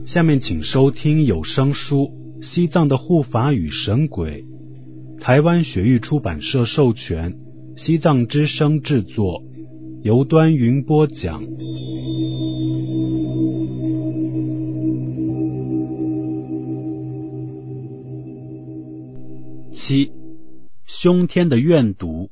下面请收听有声书《西藏的护法与神鬼》，台湾雪域出版社授权，西藏之声制作，由端云播讲。7. 凶天的怨毒。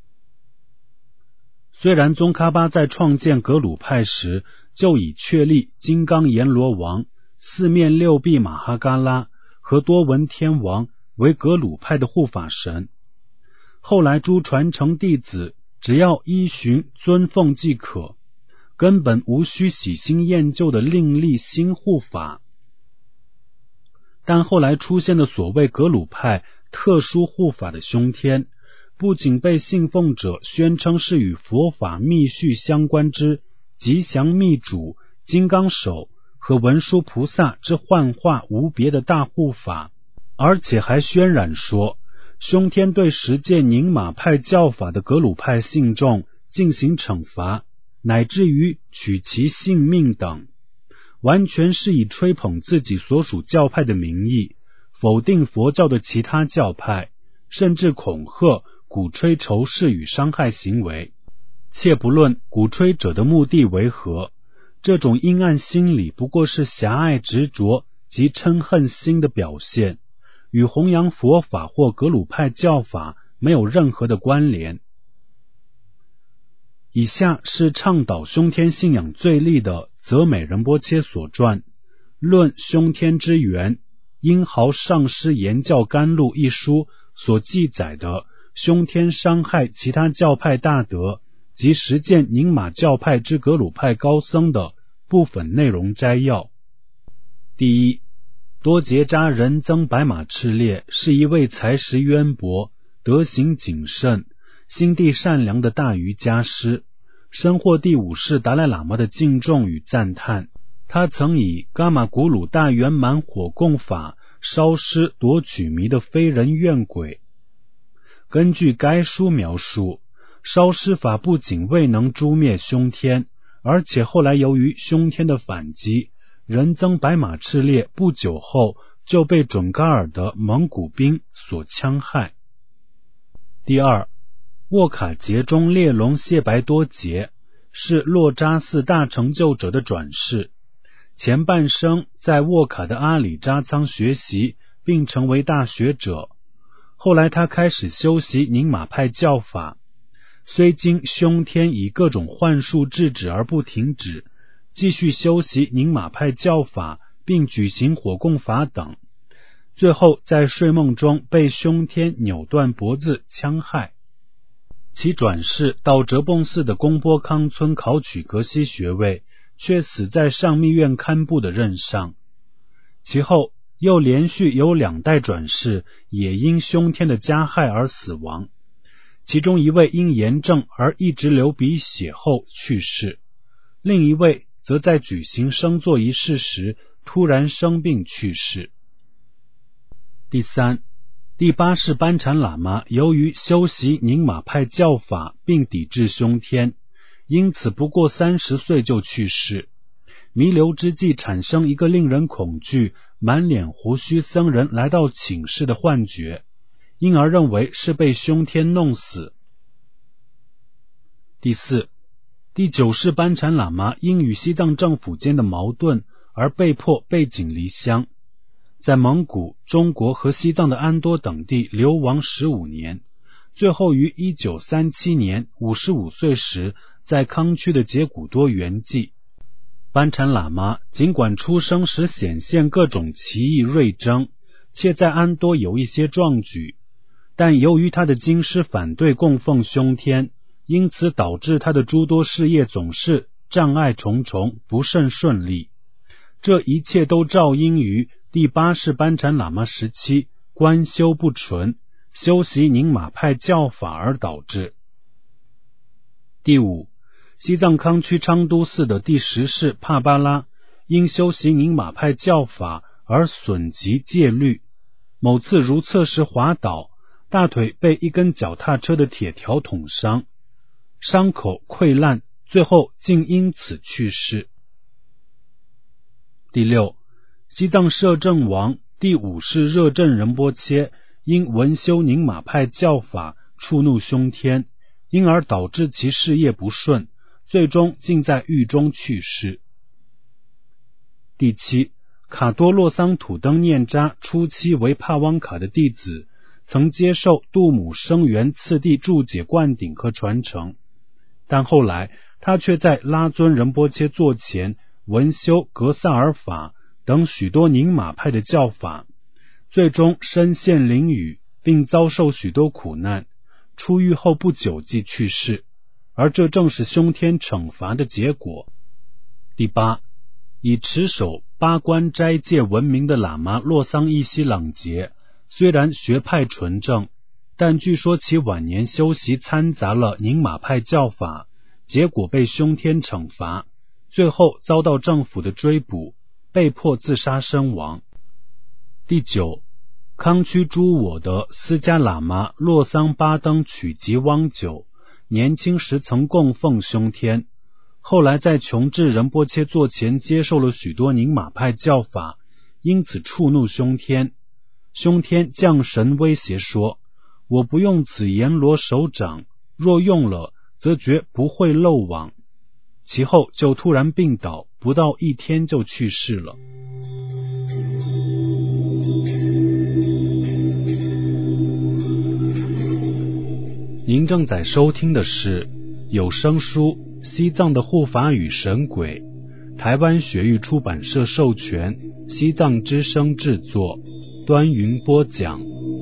虽然宗喀巴在创建格鲁派时就已确立金刚阎罗王、四面六臂马哈嘎拉和多闻天王为格鲁派的护法神，后来诸传承弟子只要依循尊奉即可，根本无需喜新厌旧的另立新护法。但后来出现的所谓格鲁派特殊护法的凶天，不仅被信奉者宣称是与佛法密续相关之吉祥密主、金刚手和文殊菩萨之幻化无别的大护法，而且还渲染说凶天对实践宁玛派教法的格鲁派信众进行惩罚，乃至于取其性命等，完全是以吹捧自己所属教派的名义，否定佛教的其他教派，甚至恐吓、鼓吹仇视与伤害行为。且不论鼓吹者的目的为何，这种阴暗心理不过是狭隘执着及嗔恨心的表现，与弘扬佛法或格鲁派教法没有任何的关联。以下是倡导凶天信仰最立的泽美仁波切所传《论凶天之源英豪上师言教甘露》一书所记载的凶天伤害其他教派大德及实践宁玛教派之格鲁派高僧的部分内容摘要。第一，多杰扎仁增白马赤烈是一位才识渊博、德行谨慎、心地善良的大瑜伽师，深获第五世达赖喇嘛的敬重与赞叹。他曾以伽玛古鲁大圆满火供法烧尸夺取迷的非人怨鬼。根据该书描述，烧尸法不仅未能诛灭凶天，而且后来由于凶天的反击，仁增白马赤烈不久后就被准噶尔的蒙古兵所戕害。第二，沃卡杰中烈龙谢白多杰是洛扎寺大成就者的转世，前半生在沃卡的阿里扎仓学习并成为大学者，后来他开始修习宁玛派教法，虽经凶天以各种幻术制止而不停止，继续修习宁玛派教法并举行火供法等，最后在睡梦中被凶天扭断脖子戕害。其转世到哲蚌寺的贡波康村考取格西学位，却死在上密院堪布的任上。其后又连续有2代转世也因凶天的加害而死亡，其中一位因炎症而一直流鼻血后去世，另一位则在举行升座仪式时突然生病去世。第三，第八世班禅喇嘛由于修习宁玛派教法并抵制凶天，因此不过30岁就去世。弥留之际产生一个令人恐惧、满脸胡须僧人来到寝室的幻觉，因而认为是被凶天弄死。第四，第9世班禅喇嘛因与西藏政府间的矛盾而被迫背井离乡，在蒙古、中国和西藏的安多等地流亡15年，最后于1937年55岁时在康区的杰古多圆寂。班禅喇嘛尽管出生时显现各种奇异锐征，且在安多有一些壮举，但由于他的经师反对供奉凶天，因此导致他的诸多事业总是障碍重重，不甚顺利。这一切都肇因于第8世班禅喇嘛时期观修不纯，修习宁玛派教法而导致。第五，西藏康区昌都寺的第10世帕巴拉因修习宁玛派教法而损及戒律，某次如厕时滑倒，大腿被一根脚踏车的铁条捅伤，伤口溃烂，最后竟因此去世。第六， 西藏摄政王第五世热振仁波切因闻修宁玛派教法触怒凶天，因而导致其事业不顺，最终竟在狱中去世。第七，卡多洛桑土登念扎初期为帕汪卡的弟子，曾接受杜姆生源次第注解灌顶和传承，但后来他却在拉尊仁波切座前闻修格萨尔法等许多宁玛派的教法，最终身陷囹圄，并遭受许多苦难，出狱后不久即去世，而这正是凶天惩罚的结果。第八，以持守八关斋戒闻名的喇嘛洛桑依稀朗杰，虽然学派纯正，但据说其晚年修习掺杂了宁玛派教法，结果被凶天惩罚，最后遭到政府的追捕，被迫自杀身亡。第九，康区诸我的私家喇嘛洛桑巴登曲吉汪九，年轻时曾供奉凶天，后来在琼智仁波切座前接受了许多宁玛派教法，因此触怒凶天。凶天降神威胁说，我不用此阎罗手掌，若用了则绝不会漏网。其后就突然病倒，不到1天就去世了。您正在收听的是有声书《西藏的护法与神鬼》，台湾学域出版社授权，西藏之声制作，端云播讲。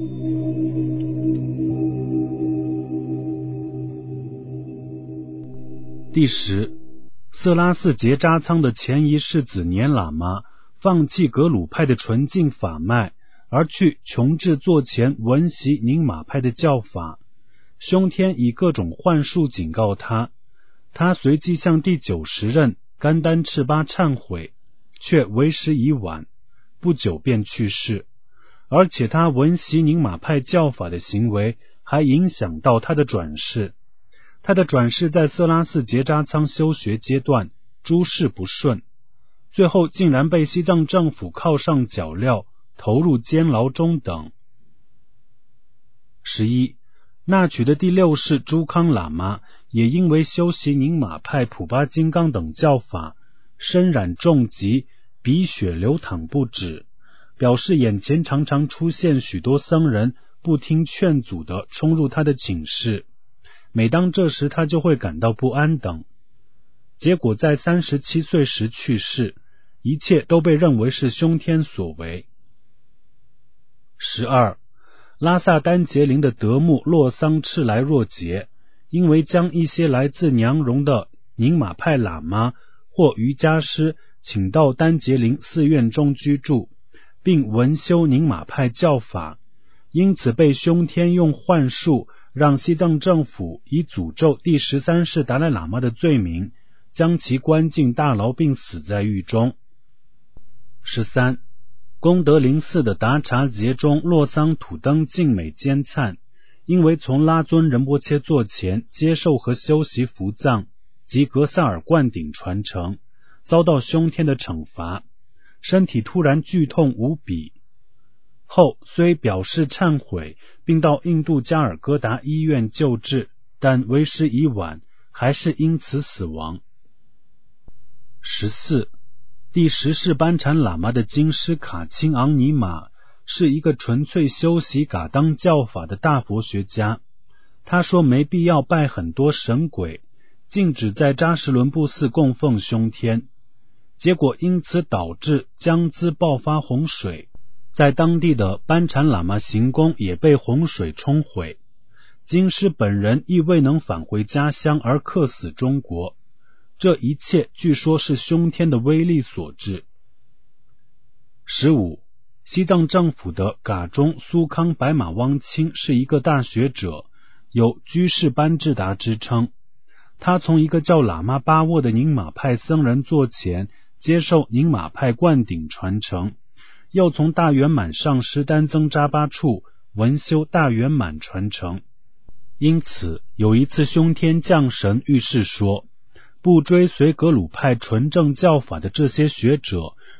第10，色拉寺结扎仓的前一世子年喇嘛放弃格鲁派的纯净法脉，而去琼智座前闻习宁玛派的教法。凶天以各种幻术警告他，他随即向第90任甘丹赤巴忏悔，却为时已晚，不久便去世。而且他闻习宁玛派教法的行为还影响到他的转世。他的转世在色拉寺结扎仓修学阶段诸事不顺，最后竟然被西藏政府铐上脚镣，投入监牢中等。11，那曲的第6世朱康喇嘛也因为修习宁玛派普巴金刚等教法，身染重疾，鼻血流淌不止，表示眼前常常出现许多僧人不听劝阻地冲入他的寝室，每当这时他就会感到不安等。结果在37岁时去世，一切都被认为是凶天所为。12，拉萨丹杰林的德木洛桑赤来若杰，因为将一些来自娘绒的宁玛派喇嘛或瑜伽师请到丹杰林寺院中居住，并闻修宁玛派教法，因此被凶天用幻术让西藏政府以诅咒第13世达赖喇嘛的罪名，将其关进大牢并死在狱中。13，功德林寺的达察杰中洛桑土登静美坚灿，因为从拉尊仁波切座前接受和修习伏藏及格萨尔灌顶传承，遭到凶天的惩罚，身体突然剧痛无比。后虽表示忏悔，并到印度加尔各答医院救治，但为时已晚，还是因此死亡。14，第10世班禅喇嘛的经师卡钦昂尼玛是一个纯粹修习噶当教法的大佛学家。他说没必要拜很多神鬼，禁止在扎什伦布寺供奉凶天，结果因此导致江孜爆发洪水，在当地的班禅喇嘛行宫也被洪水冲毁，经师本人亦未能返回家乡而客死中国。这一切据说是凶天的威力所致。15，西藏政府的噶中苏康白马汪钦是一个大学者，有居士班智达之称。他从一个叫喇嘛巴沃的宁玛派僧人座前接受宁玛派灌顶传承，又从大圆满上师丹增扎巴处闻修大圆满传承。因此有一次凶天降神预示说，不追随格鲁派纯正教法的这些学者，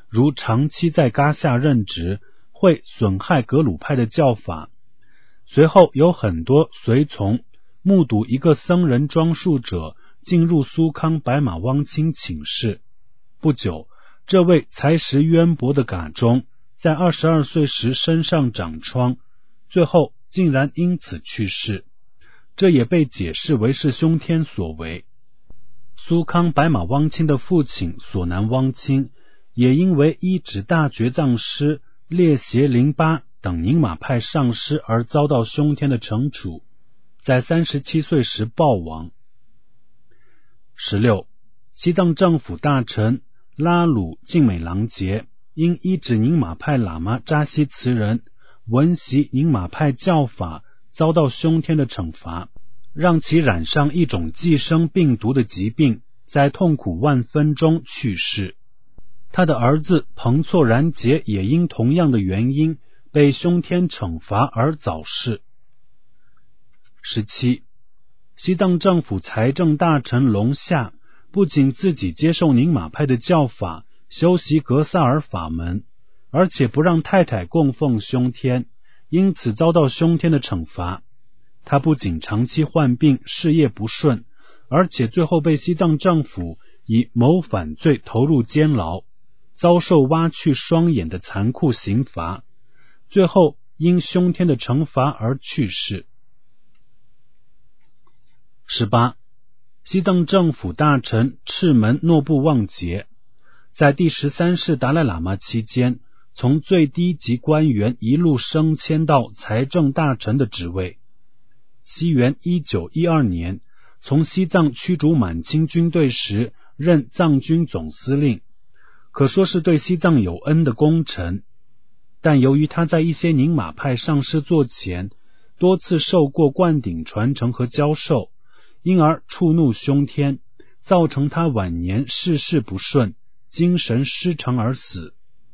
如长期在噶夏任职，会损害格鲁派的教法。随后有很多随从目睹一个僧人装束者进入苏康白马汪钦寝室。不久，这位才识渊博的噶中在22岁时身上长疮，最后竟然因此去世，这也被解释为是凶天所为。苏康白马汪钦的父亲索南汪钦也因为依止大觉藏师列邪林巴等宁玛派上师而遭到凶天的惩处，在37岁时暴亡。16. 西藏政府大臣拉鲁净美郎杰因依止宁玛派喇嘛扎西慈人闻习宁玛派教法，遭到凶天的惩罚，让其染上一种寄生病毒的疾病，在痛苦万分中去世。他的儿子彭措然杰也因同样的原因被凶天惩罚而早逝。17. 西藏政府财政大臣龙夏不仅自己接受宁玛派的教法，修习格萨尔法门，而且不让太太供奉凶天，因此遭到凶天的惩罚。他不仅长期患病，事业不顺，而且最后被西藏政府以谋反罪投入监牢，遭受挖去双眼的残酷刑罚，最后因凶天的惩罚而去世。18. 西藏政府大臣赤门诺布旺杰在第13世达赖喇嘛期间，从最低级官员一路升迁到财政大臣的职位。西元1912年，从西藏驱逐满清军队时任藏军总司令，可说是对西藏有恩的功臣。但由于他在一些宁玛派上师座前多次受过灌顶传承和教授，因而触怒凶天，造成他晚年事事不顺，精神失常而死。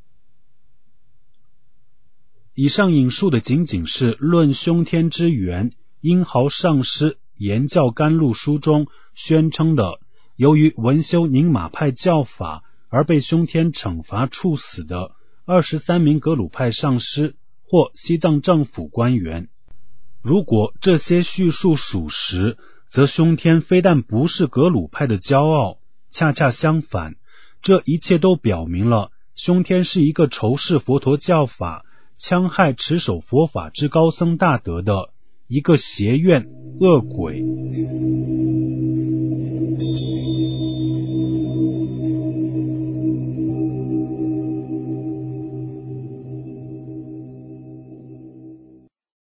以上引述的仅仅是《论凶天之源英豪上师言教甘露书》中宣称的由于文修宁玛派教法而被凶天惩罚处死的23名格鲁派上师或西藏政府官员。如果这些叙述属实，则凶天非但不是格鲁派的骄傲，恰恰相反，这一切都表明了凶天是一个仇视佛陀教法、戕害持守佛法之高僧大德的一个邪怨恶鬼。